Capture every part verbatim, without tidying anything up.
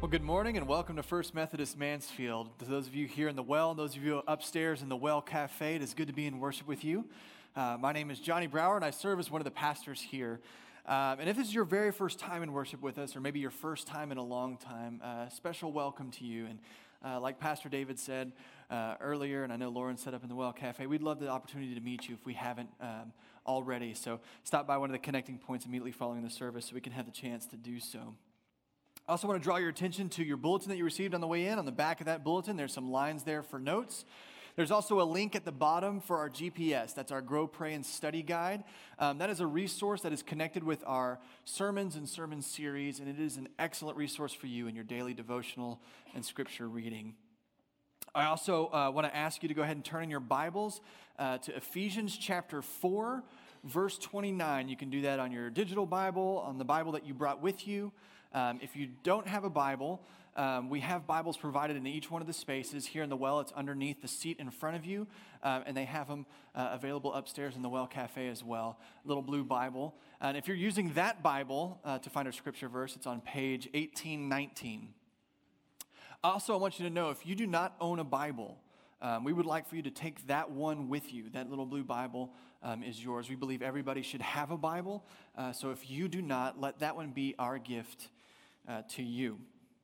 Well, good morning and welcome to First Methodist Mansfield. To those of you here in the Well, and those of you upstairs in the Well Cafe, it is good to be in worship with you. Uh, my name is Johnny Brower, and I serve as one of the pastors here. Um, and if this is your very first time in worship with us, or maybe your first time in a long time, uh, special welcome to you. And uh, like Pastor David said uh, earlier, and I know Lauren set up in the Well Cafe, we'd love the opportunity to meet you if we haven't um, already. So stop by one of the connecting points immediately following the service so we can have the chance to do so. I also want to draw your attention to your bulletin that you received on the way in. On the back of that bulletin, there's some lines there for notes. There's also a link at the bottom for our G P S. That's our Grow, Pray, and Study Guide. Um, that is a resource that is connected with our sermons and sermon series, and it is an excellent resource for you in your daily devotional and scripture reading. I also uh, want to ask you to go ahead and turn in your Bibles uh, to Ephesians chapter four, verse twenty-nine. You can do that on your digital Bible, on the Bible that you brought with you. Um, if you don't have a Bible, um, we have Bibles provided in each one of the spaces. Here in the Well, it's underneath the seat in front of you, um, and they have them uh, available upstairs in the Well Cafe as well, little blue Bible. And if you're using that Bible uh, to find our scripture verse, it's on page eighteen nineteen. Also, I want you to know, if you do not own a Bible, um, we would like for you to take that one with you. That little blue Bible um, is yours. We believe everybody should have a Bible, uh, so if you do not, let that one be our gift Uh, to you.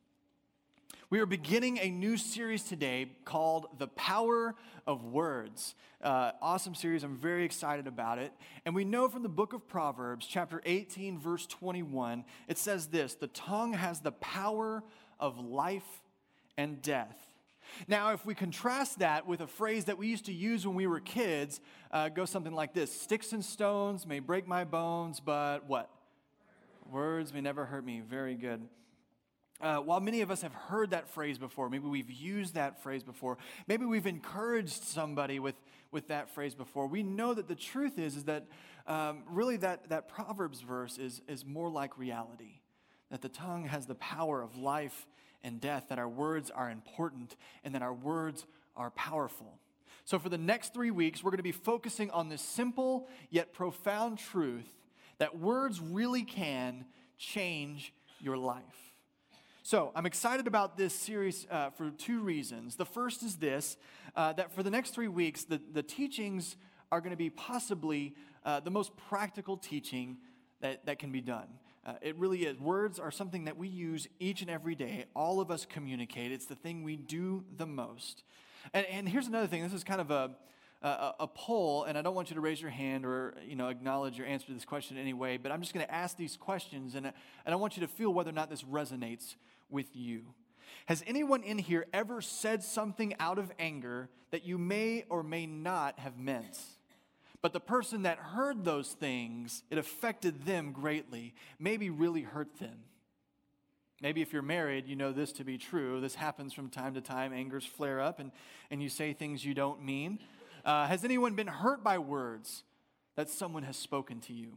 We are beginning a new series today called The Power of Words. Uh, awesome series. I'm very excited about it. And we know from the book of Proverbs, chapter eighteen, verse twenty-one, it says this: the tongue has the power of life and death. Now, if we contrast that with a phrase that we used to use when we were kids, uh, it goes something like this: sticks and stones may break my bones, but what? Words may never hurt me. Very good. Uh, while many of us have heard that phrase before, maybe we've used that phrase before, maybe we've encouraged somebody with, with that phrase before, we know that the truth is, is that um, really that, that Proverbs verse is, is more like reality, that the tongue has the power of life and death, that our words are important, and that our words are powerful. So for the next three weeks, we're going to be focusing on this simple yet profound truth that words really can change your life. So I'm excited about this series uh, for two reasons. The first is this, uh, that for the next three weeks, the, the teachings are going to be possibly uh, the most practical teaching that, that can be done. Uh, it really is. Words are something that we use each and every day. All of us communicate. It's the thing we do the most. And, and here's another thing. This is kind of a A, a poll, and I don't want you to raise your hand or, you know, acknowledge your answer to this question in any way, but I'm just going to ask these questions, and, and I want you to feel whether or not this resonates with you. Has anyone in here ever said something out of anger that you may or may not have meant? But the person that heard those things, it affected them greatly, maybe really hurt them. Maybe if you're married, you know this to be true. This happens from time to time. Angers flare up, and, and you say things you don't mean. Uh, has anyone been hurt by words that someone has spoken to you?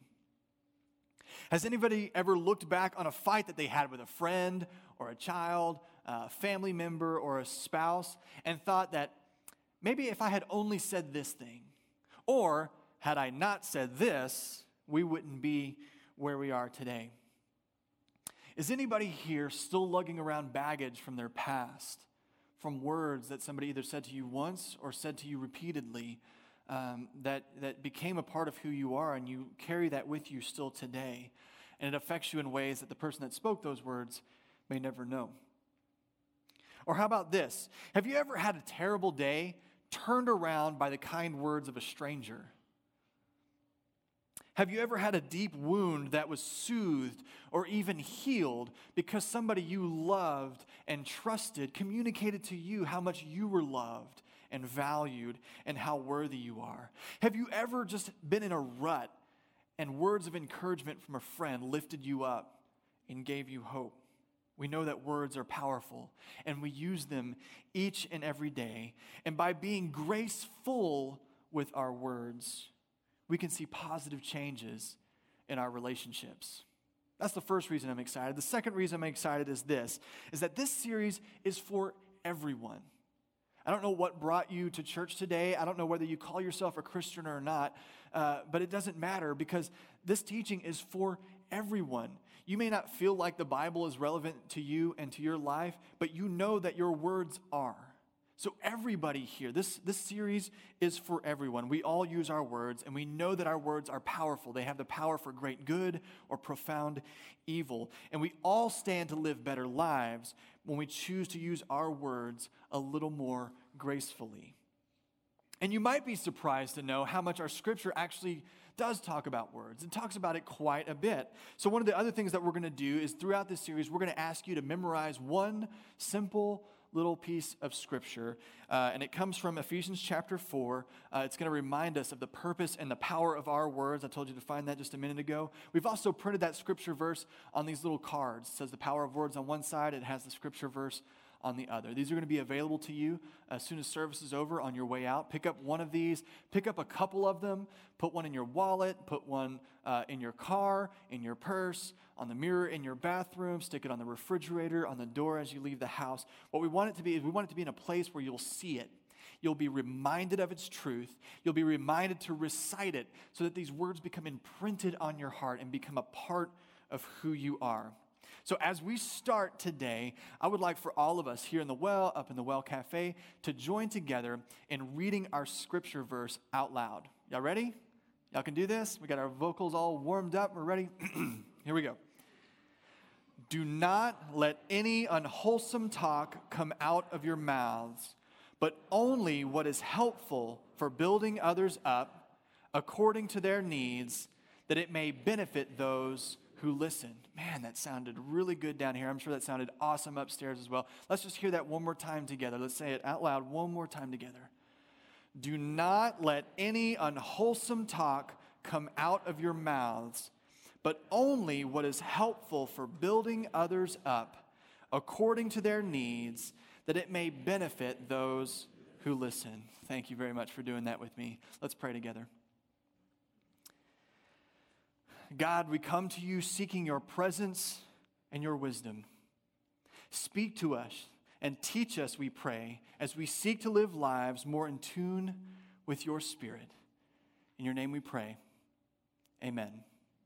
Has anybody ever looked back on a fight that they had with a friend or a child, a family member, or a spouse, and thought that maybe if I had only said this thing, or had I not said this, we wouldn't be where we are today? Is anybody here still lugging around baggage from their past, from words that somebody either said to you once or said to you repeatedly, um, that, that became a part of who you are, and you carry that with you still today, and it affects you in ways that the person that spoke those words may never know? Or how about this? Have you ever had a terrible day turned around by the kind words of a stranger? Have you ever had a deep wound that was soothed or even healed because somebody you loved and trusted communicated to you how much you were loved and valued and how worthy you are? Have you ever just been in a rut and words of encouragement from a friend lifted you up and gave you hope? We know that words are powerful, and we use them each and every day. And by being graceful with our words, we can see positive changes in our relationships. That's the first reason I'm excited. The second reason I'm excited is this, is that this series is for everyone. I don't know what brought you to church today. I don't know whether you call yourself a Christian or not, uh, but it doesn't matter because this teaching is for everyone. You may not feel like the Bible is relevant to you and to your life, but you know that your words are. So everybody here, this, this series is for everyone. We all use our words, and we know that our words are powerful. They have the power for great good or profound evil. And we all stand to live better lives when we choose to use our words a little more gracefully. And you might be surprised to know how much our scripture actually does talk about words. It talks about it quite a bit. So one of the other things that we're going to do is throughout this series, we're going to ask you to memorize one simple little piece of scripture, uh, and it comes from Ephesians chapter four. Uh, it's going to remind us of the purpose and the power of our words. I told you to find that just a minute ago. We've also printed that scripture verse on these little cards. It says the power of words on one side. It has the scripture verse on the other. These are going to be available to you as soon as service is over on your way out. Pick up one of these, pick up a couple of them, put one in your wallet, put one uh, in your car, in your purse, on the mirror in your bathroom, stick it on the refrigerator, on the door as you leave the house. What we want it to be is we want it to be in a place where you'll see it. You'll be reminded of its truth. You'll be reminded to recite it so that these words become imprinted on your heart and become a part of who you are. So as we start today, I would like for all of us here in the Well, up in the Well Cafe, to join together in reading our scripture verse out loud. Y'all ready? Y'all can do this? We got our vocals all warmed up. We're ready? Here we go. Do not let any unwholesome talk come out of your mouths, but only what is helpful for building others up according to their needs, that it may benefit those who listen. Man, that sounded really good down here. I'm sure that sounded awesome upstairs as well. Let's just hear that one more time together. Let's say it out loud one more time together. Do not let any unwholesome talk come out of your mouths, but only what is helpful for building others up according to their needs, that it may benefit those who listen. Thank you very much for doing that with me. Let's pray together. God, we come to you seeking your presence and your wisdom. Speak to us and teach us, we pray, as we seek to live lives more in tune with your Spirit. In your name we pray. Amen.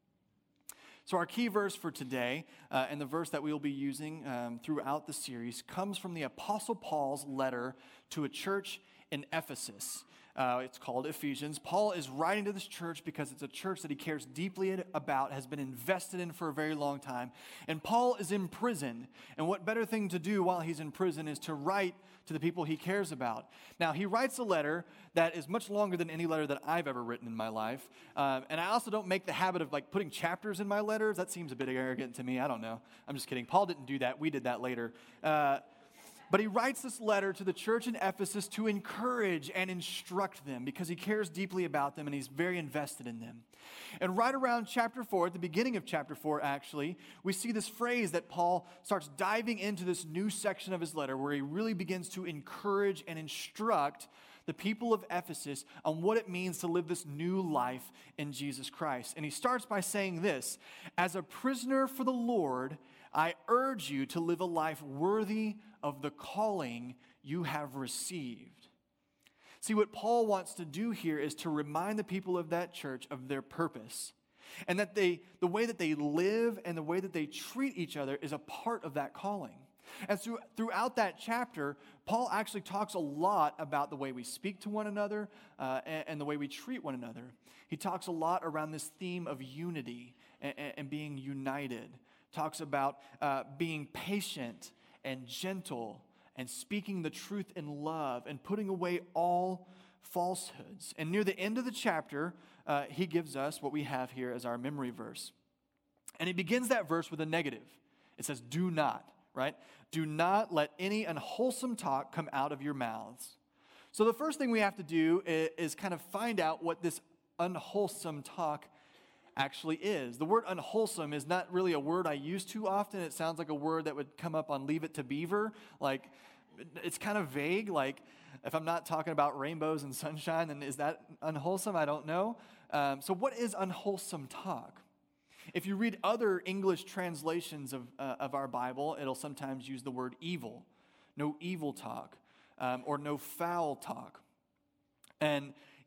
So our key verse for today, uh, and the verse that we will be using um, throughout the series, comes from the Apostle Paul's letter to a church in Ephesus. Uh, it's called Ephesians. Paul is writing to this church because it's a church that he cares deeply about, has been invested in for a very long time. And Paul is in prison. And what better thing to do while he's in prison is to write to the people he cares about. Now, he writes a letter that is much longer than any letter that I've ever written in my life. Um, and I also don't make the habit of like putting chapters in my letters. That seems a bit arrogant to me. I don't know. I'm just kidding. Paul didn't do that. We did that later. Uh, But he writes this letter to the church in Ephesus to encourage and instruct them because he cares deeply about them and he's very invested in them. And right around chapter four, at the beginning of chapter four actually, we see this phrase that Paul starts diving into this new section of his letter where he really begins to encourage and instruct the people of Ephesus on what it means to live this new life in Jesus Christ. And he starts by saying this: as a prisoner for the Lord, I urge you to live a life worthy of the calling you have received. See, what Paul wants to do here is to remind the people of that church of their purpose, and that they, the way that they live and the way that they treat each other is a part of that calling. And so throughout that chapter, Paul actually talks a lot about the way we speak to one another uh, and, and the way we treat one another. He talks a lot around this theme of unity and, and being united. Talks about uh, being patient and gentle and speaking the truth in love and putting away all falsehoods. And near the end of the chapter, uh, he gives us what we have here as our memory verse. And he begins that verse with a negative. It says, do not, right? Do not let any unwholesome talk come out of your mouths. So the first thing we have to do is, is kind of find out what this unwholesome talk actually is. The word unwholesome is not really a word I use too often. It sounds like a word that would come up on Leave It to Beaver. Like, it's kind of vague. Like, if I'm not talking about rainbows and sunshine, then is that unwholesome? I don't know. Um, so what is unwholesome talk? If you read other English translations of, uh, of our Bible, it'll sometimes use the word evil. No evil talk, um, or no foul talk. And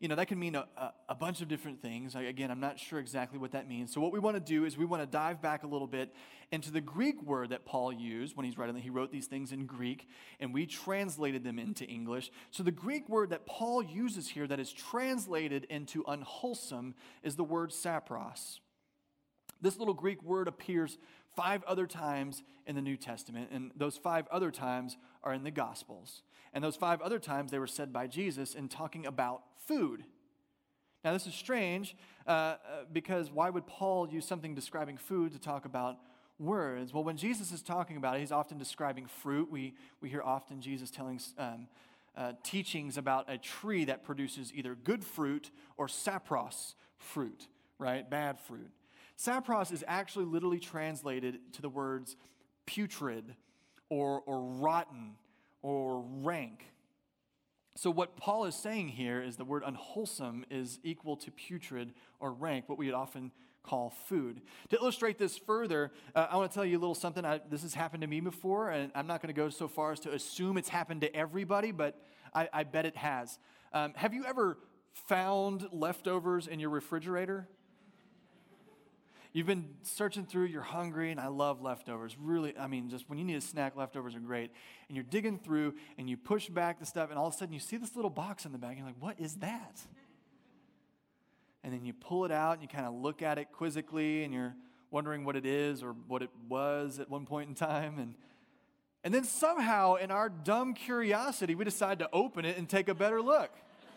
you know, that can mean a, a, a bunch of different things. I, again, I'm not sure exactly what that means. So what we want to do is we want to dive back a little bit into the Greek word that Paul used when he's writing. He wrote these things in Greek, and we translated them into English. So the Greek word that Paul uses here that is translated into unwholesome is the word sapros. This little Greek word appears five other times in the New Testament, and those five other times are in the Gospels. And those five other times they were said by Jesus in talking about food. Now this is strange uh, because why would Paul use something describing food to talk about words? Well, when Jesus is talking about it, he's often describing fruit. We, we hear often Jesus telling um, uh, teachings about a tree that produces either good fruit or sapros fruit, right? Bad fruit. Sapros is actually literally translated to the words putrid or, or rotten or rank. So what Paul is saying here is the word unwholesome is equal to putrid or rank, what we would often call food. To illustrate this further, uh, I want to tell you a little something. I, this has happened to me before, and I'm not going to go so far as to assume it's happened to everybody, but I, I bet it has. Um, have you ever found leftovers in your refrigerator? You've been searching through, you're hungry, and I love leftovers. Really, I mean, just when you need a snack, leftovers are great. And you're digging through, and you push back the stuff, and all of a sudden you see this little box in the bag, and you're like, what is that? And then you pull it out, and you kind of look at it quizzically, and you're wondering what it is or what it was at one point in time. And, and then somehow, in our dumb curiosity, we decide to open it and take a better look.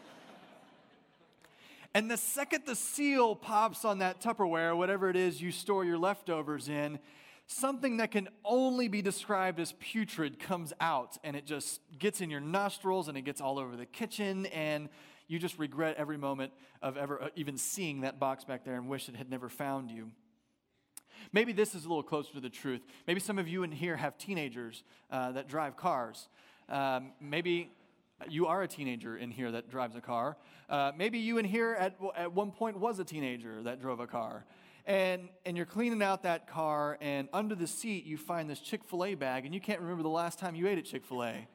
And the second the seal pops on that Tupperware, whatever it is you store your leftovers in, something that can only be described as putrid comes out, and it just gets in your nostrils, and it gets all over the kitchen, and you just regret every moment of ever even seeing that box back there and wish it had never found you. Maybe this is a little closer to the truth. Maybe some of you in here have teenagers uh, that drive cars. Um, maybe... You are a teenager in here that drives a car. Uh, maybe you in here at, at one point was a teenager that drove a car. And, and you're cleaning out that car, and under the seat you find this Chick-fil-A bag, and you can't remember the last time you ate at Chick-fil-A.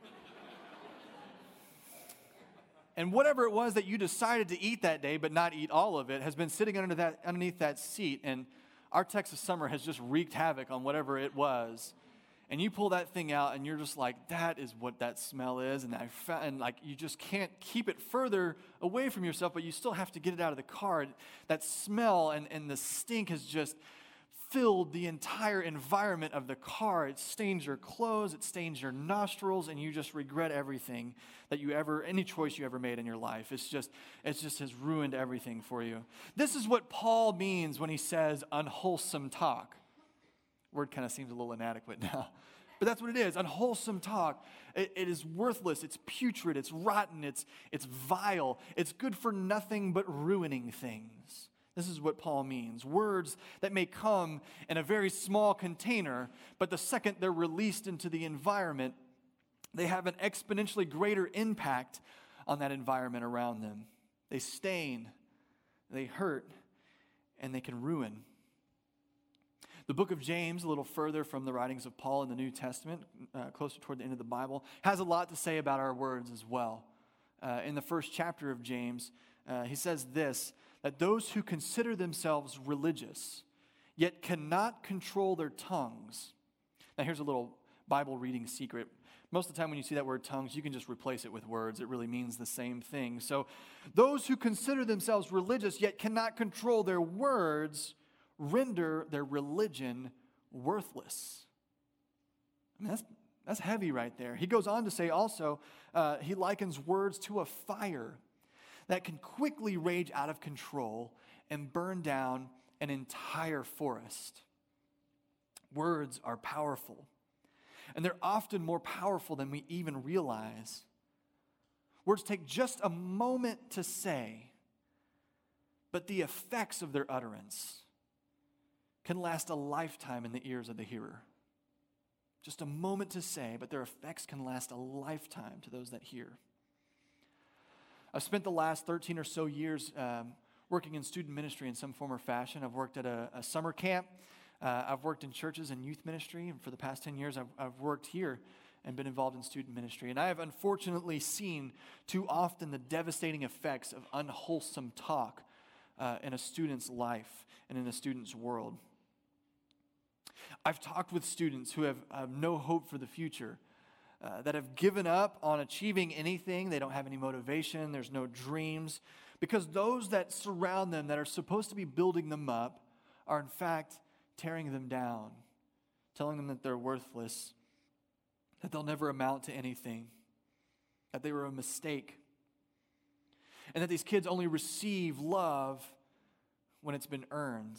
And whatever it was that you decided to eat that day, but not eat all of it, has been sitting under that, underneath that seat, and our Texas summer has just wreaked havoc on whatever it was. And you pull that thing out, and you're just like, that is what that smell is. And, I found, and like you just can't keep it further away from yourself, but you still have to get it out of the car. That smell and, and the stink has just filled the entire environment of the car. It stains your clothes, it stains your nostrils, and you just regret everything that you ever, any choice you ever made in your life. It's just, it just has ruined everything for you. This is what Paul means when he says unwholesome talk. Word kind of seems a little inadequate now. But that's what it is, unwholesome talk. It, it is worthless, it's putrid, it's rotten, it's, it's vile. It's good for nothing but ruining things. This is what Paul means. Words that may come in a very small container, but the second they're released into the environment, they have an exponentially greater impact on that environment around them. They stain, they hurt, and they can ruin. The book of James, a little further from the writings of Paul in the New Testament, uh, closer toward the end of the Bible, has a lot to say about our words as well. Uh, in the first chapter of James, uh, he says this, that those who consider themselves religious, yet cannot control their tongues. Now here's a little Bible reading secret. Most of the time when you see that word tongues, you can just replace it with words. It really means the same thing. So those who consider themselves religious, yet cannot control their words, render their religion worthless. I mean, that's, that's heavy right there. He goes on to say also, uh, he likens words to a fire that can quickly rage out of control and burn down an entire forest. Words are powerful, and they're often more powerful than we even realize. Words take just a moment to say, but the effects of their utterance can last a lifetime in the ears of the hearer. Just a moment to say, but their effects can last a lifetime to those that hear. I've spent the last thirteen or so years um, working in student ministry in some form or fashion. I've worked at a, a summer camp. Uh, I've worked in churches and youth ministry. And for the past ten years, I've, I've worked here and been involved in student ministry. And I have unfortunately seen too often the devastating effects of unwholesome talk uh, in a student's life and in a student's world. I've talked with students who have, have no hope for the future, uh, that have given up on achieving anything. They don't have any motivation. There's no dreams, because those that surround them that are supposed to be building them up are in fact tearing them down, telling them that they're worthless, that they'll never amount to anything, that they were a mistake, and that these kids only receive love when it's been earned.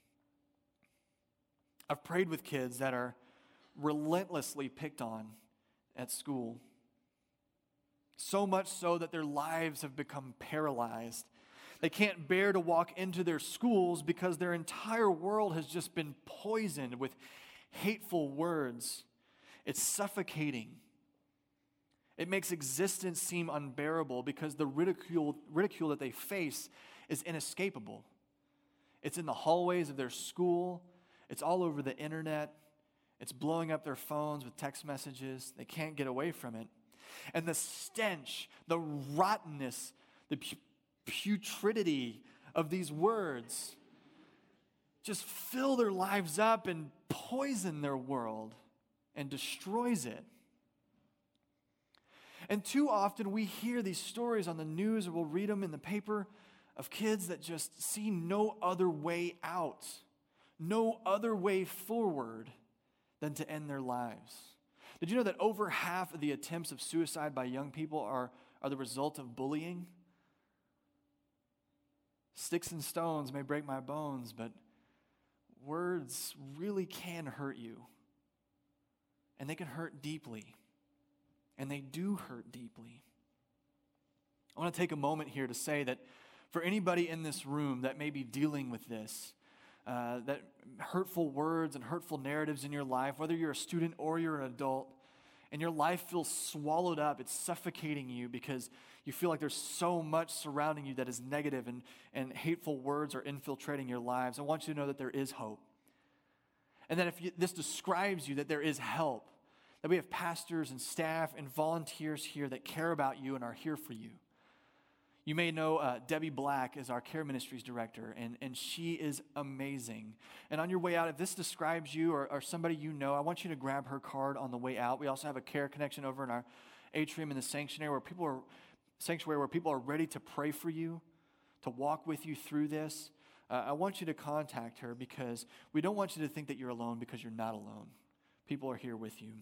I've prayed with kids that are relentlessly picked on at school, so much so that their lives have become paralyzed. They can't bear to walk into their schools because their entire world has just been poisoned with hateful words. It's suffocating. It makes existence seem unbearable because the ridicule, ridicule that they face is inescapable. It's in the hallways of their school. It's all over the internet. It's blowing up their phones with text messages. They can't get away from it. And the stench, the rottenness, the putridity of these words just fill their lives up and poison their world and destroys it. And too often we hear these stories on the news, or we'll read them in the paper, of kids that just see no other way out, no other way forward than to end their lives. Did you know that over half of the attempts of suicide by young people are, are the result of bullying? Sticks and stones may break my bones, but words really can hurt you. And they can hurt deeply. And they do hurt deeply. I want to take a moment here to say that for anybody in this room that may be dealing with this, uh, that hurtful words and hurtful narratives in your life, whether you're a student or you're an adult, and your life feels swallowed up, it's suffocating you because you feel like there's so much surrounding you that is negative and, and hateful words are infiltrating your lives, I want you to know that there is hope. And that if you, this describes you, that there is help. That we have pastors and staff and volunteers here that care about you and are here for you. You may know uh, Debbie Black is our care ministries director, and, and she is amazing. And on your way out, if this describes you or, or somebody you know, I want you to grab her card on the way out. We also have a care connection over in our atrium in the sanctuary where people are sanctuary where people are ready to pray for you, to walk with you through this. Uh, I want you to contact her because we don't want you to think that you're alone, because you're not alone. People are here with you.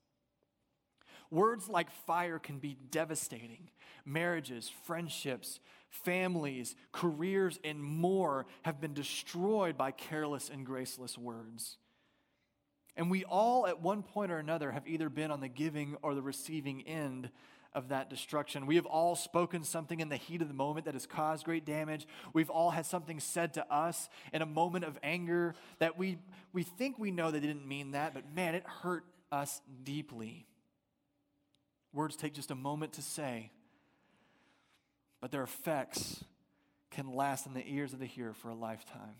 Words like fire can be devastating. Marriages, friendships, families, careers, and more have been destroyed by careless and graceless words. And we all, at one point or another, have either been on the giving or the receiving end of that destruction. We have all spoken something in the heat of the moment that has caused great damage. We've all had something said to us in a moment of anger that we, we think we know they didn't mean that, but man, it hurt us deeply. Words take just a moment to say, but their effects can last in the ears of the hearer for a lifetime.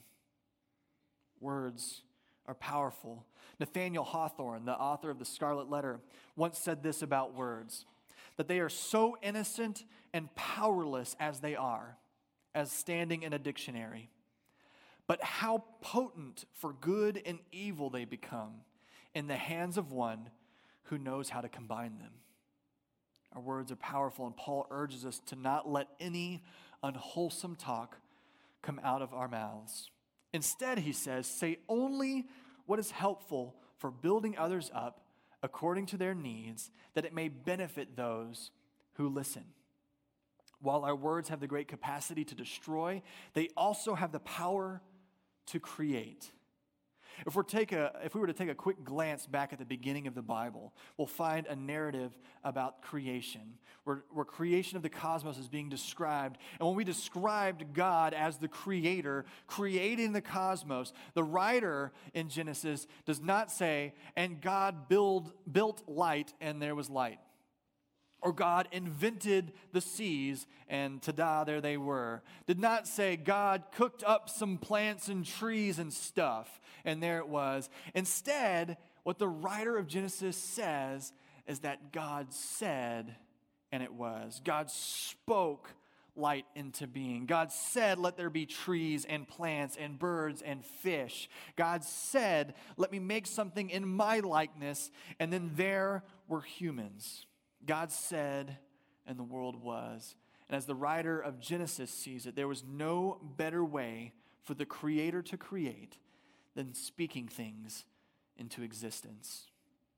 Words are powerful. Nathaniel Hawthorne, the author of The Scarlet Letter, once said this about words, that they are so innocent and powerless as they are, as standing in a dictionary. But how potent for good and evil they become in the hands of one who knows how to combine them. Our words are powerful, and Paul urges us to not let any unwholesome talk come out of our mouths. Instead, he says, say only what is helpful for building others up according to their needs, that it may benefit those who listen. While our words have the great capacity to destroy, they also have the power to create. If, we're take a, if we were to take a quick glance back at the beginning of the Bible, we'll find a narrative about creation, where, where creation of the cosmos is being described. And when we described God as the creator, creating the cosmos, the writer in Genesis does not say, and God build, built light and there was light. Or God invented the seas, and ta-da, there they were. Did not say God cooked up some plants and trees and stuff, and there it was. Instead, what the writer of Genesis says is that God said, and it was. God spoke light into being. God said, let there be trees and plants and birds and fish. God said, let me make something in my likeness, and then there were humans. God said, and the world was. And as the writer of Genesis sees it, there was no better way for the Creator to create than speaking things into existence.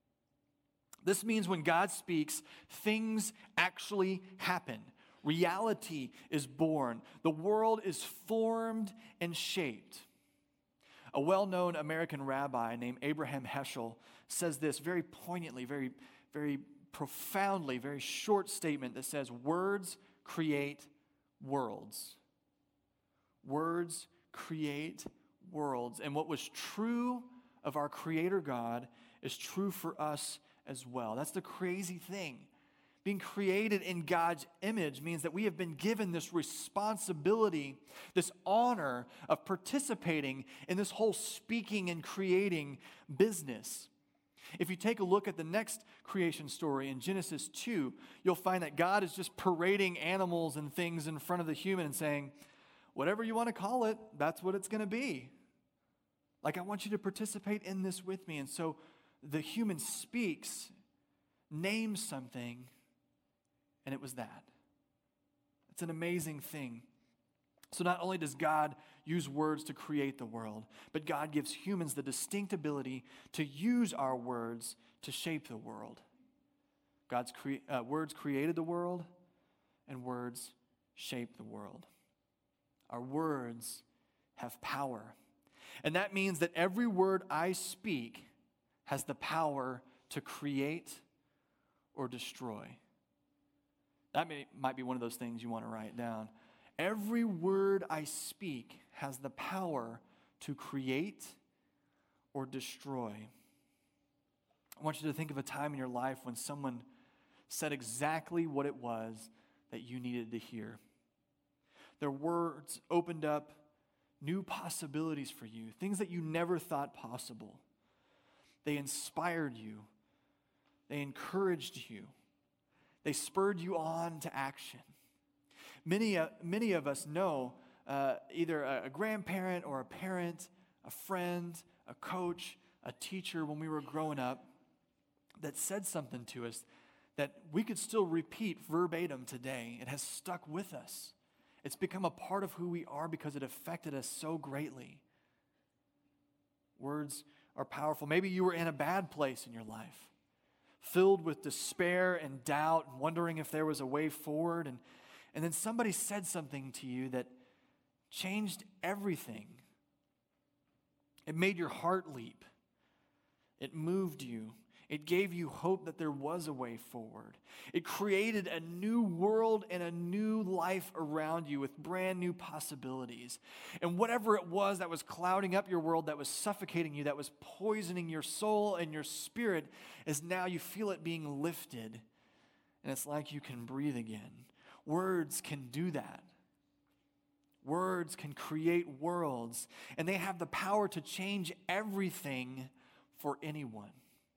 This means when God speaks, things actually happen. Reality is born. The world is formed and shaped. A well-known American rabbi named Abraham Heschel says this very poignantly, very, very profoundly, very short statement that says, words create worlds. Words create worlds. And what was true of our Creator God is true for us as well. That's the crazy thing. Being created in God's image means that we have been given this responsibility, this honor of participating in this whole speaking and creating business. If you take a look at the next creation story in Genesis two, you'll find that God is just parading animals and things in front of the human and saying, whatever you want to call it, that's what it's going to be. Like, I want you to participate in this with me. And so the human speaks, names something, and it was that. It's an amazing thing. So not only does God use words to create the world, but God gives humans the distinct ability to use our words to shape the world. God's cre- uh, words created the world, and words shape the world. Our words have power. And that means that every word I speak has the power to create or destroy. That may, might be one of those things you want to write down. Every word I speak has the power to create or destroy. I want you to think of a time in your life when someone said exactly what it was that you needed to hear. Their words opened up new possibilities for you, things that you never thought possible. They inspired you. They encouraged you. They spurred you on to action. Many, uh, many of us know uh, either a, a grandparent or a parent, a friend, a coach, a teacher when we were growing up that said something to us that we could still repeat verbatim today. It has stuck with us. It's become a part of who we are because it affected us so greatly. Words are powerful. Maybe you were in a bad place in your life, filled with despair and doubt and wondering if there was a way forward. And, and then somebody said something to you that changed everything. It made your heart leap. It moved you. It gave you hope that there was a way forward. It created a new world and a new life around you with brand new possibilities. And whatever it was that was clouding up your world, that was suffocating you, that was poisoning your soul and your spirit, is now you feel it being lifted. And it's like you can breathe again. Words can do that. Words can create worlds, and they have the power to change everything for anyone.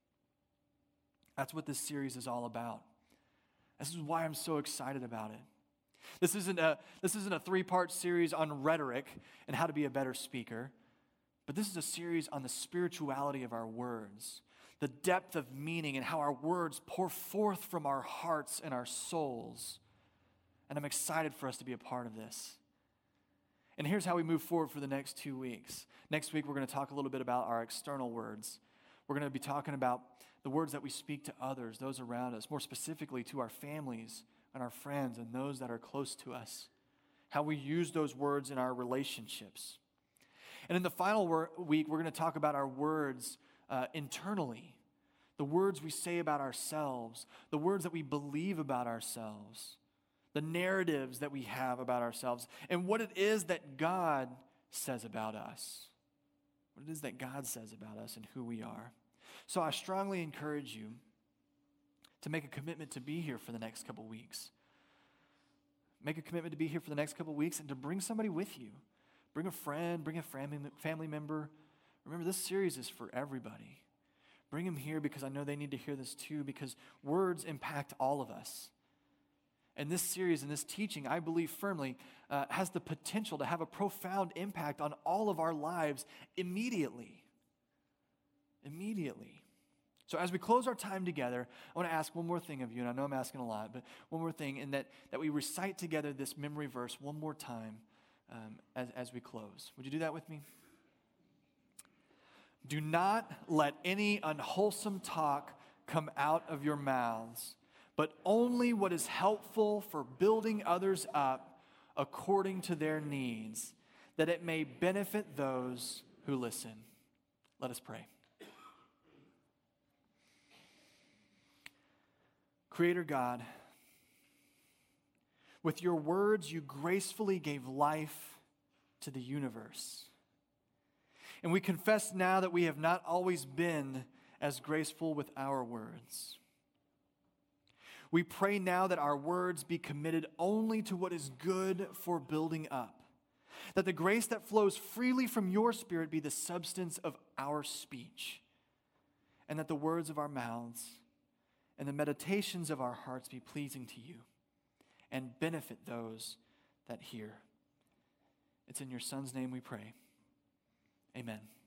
That's what this series is all about. This is why I'm so excited about it. This isn't a, this isn't a three-part series on rhetoric and how to be a better speaker, but this is a series on the spirituality of our words, the depth of meaning and how our words pour forth from our hearts and our souls. And I'm excited for us to be a part of this. And here's how we move forward for the next two weeks. Next week, we're going to talk a little bit about our external words. We're going to be talking about the words that we speak to others, those around us, more specifically to our families and our friends and those that are close to us, how we use those words in our relationships. And in the final wor- week, we're going to talk about our words uh, internally, the words we say about ourselves, the words that we believe about ourselves, the narratives that we have about ourselves, and what it is that God says about us, what it is that God says about us and who we are. So I strongly encourage you to make a commitment to be here for the next couple weeks. Make a commitment to be here for the next couple weeks and to bring somebody with you. Bring a friend, bring a family family member. Remember, this series is for everybody. Bring them here because I know they need to hear this too, because words impact all of us. And this series and this teaching, I believe firmly, uh, has the potential to have a profound impact on all of our lives immediately. Immediately. So as we close our time together, I want to ask one more thing of you, and I know I'm asking a lot, but one more thing, in that, that we recite together this memory verse one more time um, as, as we close. Would you do that with me? Do not let any unwholesome talk come out of your mouths, but only what is helpful for building others up according to their needs, that it may benefit those who listen. Let us pray. Creator God, with your words you gracefully gave life to the universe. And we confess now that we have not always been as graceful with our words. We pray now that our words be committed only to what is good for building up, that the grace that flows freely from your Spirit be the substance of our speech, and that the words of our mouths and the meditations of our hearts be pleasing to you and benefit those that hear. It's in your Son's name we pray. Amen.